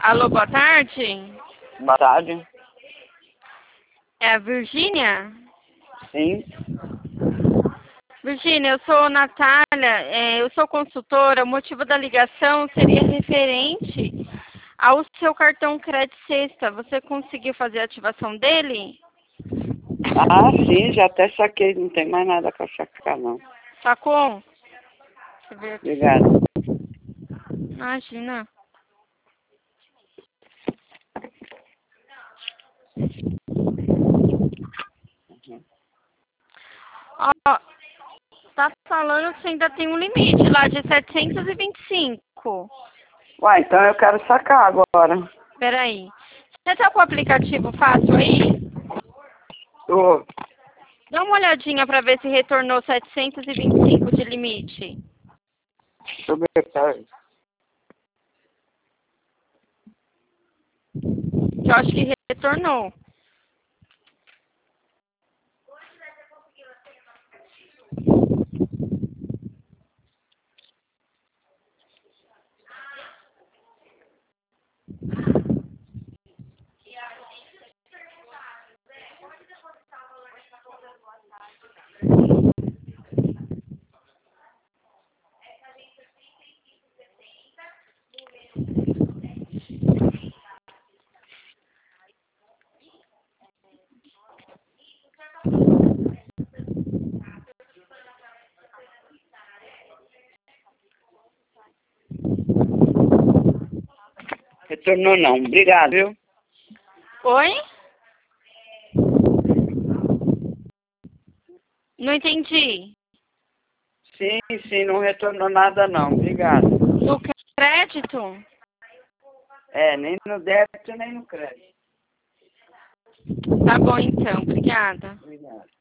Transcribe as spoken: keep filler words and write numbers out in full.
Alô, boa tarde. Boa tarde. É a Virgínia? Sim. Virgínia, eu sou Natália, é, eu sou consultora. O motivo da ligação seria referente ao seu cartão Crédito Sexta. Você conseguiu fazer a ativação dele? Ah, sim, já até saquei. Não tem mais nada pra sacar, não. Sacou? Deixa eu ver aqui. Obrigado. Imagina. Ó, tá falando que você ainda tem um limite lá de setecentos e vinte e cinco. Uai, então eu quero sacar agora. Peraí. Você tá com o aplicativo fácil aí? Tô. Dá uma olhadinha pra ver se retornou setecentos e vinte e cinco de limite. Deixa eu ver, peraí. Eu acho que retornou. Retornou não. Obrigado, viu? Oi? Não entendi. Sim, sim, não retornou nada não. Obrigado. No crédito? É, nem no débito, nem no crédito. Tá bom então, obrigada. Obrigado.